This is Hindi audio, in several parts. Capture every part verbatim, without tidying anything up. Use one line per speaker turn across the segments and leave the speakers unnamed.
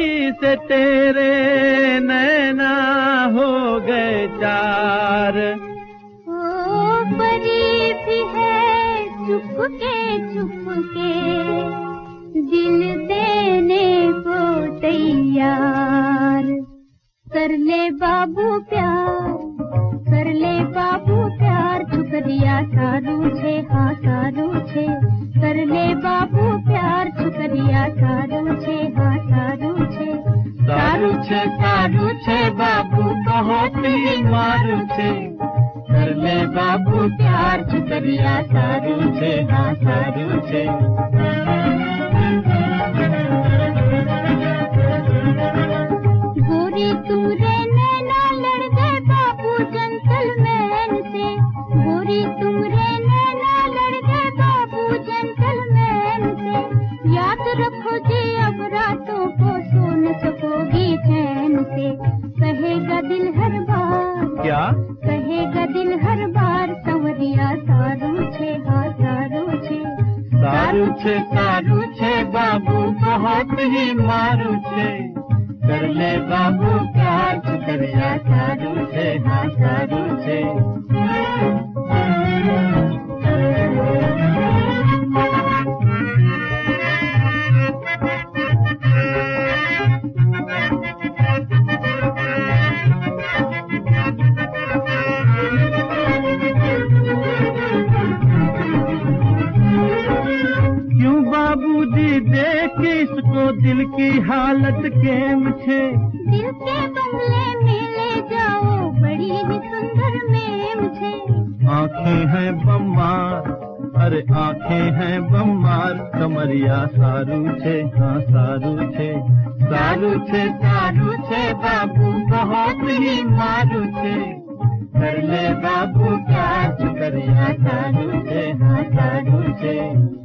परी से तेरे नैना हो गए चार।
ओ परी भी है चुपके चुपके दिल देने को तैयार। कर ले बाबू प्यार, कर ले बाबू प्यार, शुक्रिया सारू छे हाँ सारू छे। कर ले बाबू प्यार, शुक्रिया सारू छे हाँ सारू छे।
सारू छे सारू छे बाबू बहुत ही मारू छे। कर ले बाबू प्यार, शुक्रिया सारू छे हाँ सारू छे।
गोरी तुमरे नैना लड़ गए बाबू जेंटलमैन से। गोरी तुमरे नैना लड़ गए बाबू जेंटलमैन से। याद रखो जी अब रातों को सो न सकोगी चैन से। कहेगा दिल हर बार,
क्या
कहेगा दिल हर बार, संवरिया सारू छे हाँ सारू छे।
सारू छे सारू छे बाबू बहुत ही मारू छे। कर ले बाबू प्यार, शुक्रिया सारू छे हाँ सारू छे। क्यों बाबूजी देख इसको दिल की हालत केम छे।
दिल के बंगले में ले जाओ बड़ी ही सुंदर मेम छे।
आँखें हैं बम्मार, अरे आँखें हैं बम्मार, कमरिया सारू छे हाँ सारू छे। सारू छे सारू छे बाबू बहुत ही मारू छे। कर ले बाबू प्यार, शुक्रिया सारू छे हाँ सारू छे।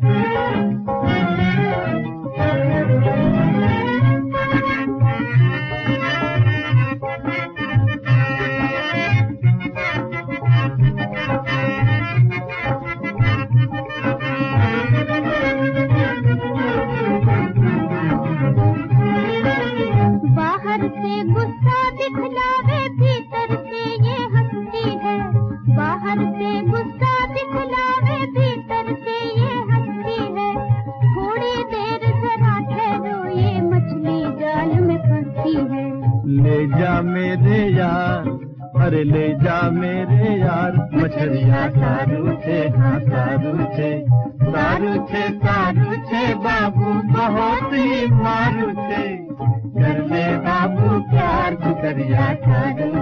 बाहर से गुस्सा दिखलावे भीतर से ये हंसती है। बाहर से गुस्सा दिखलावे भीतर से ये हंसती है। थोड़ी देर जरा ठहरो ये मछली जाल में फंसी है।
ले जा मेरे यार, अरे ले जा मेरे यार, मछलिया सारू छे हाँ सारू छे। सारू छे सारू छे बाबू बहुत ही मारू छे। कर ले बाबू प्यार, शुक्रिया सारू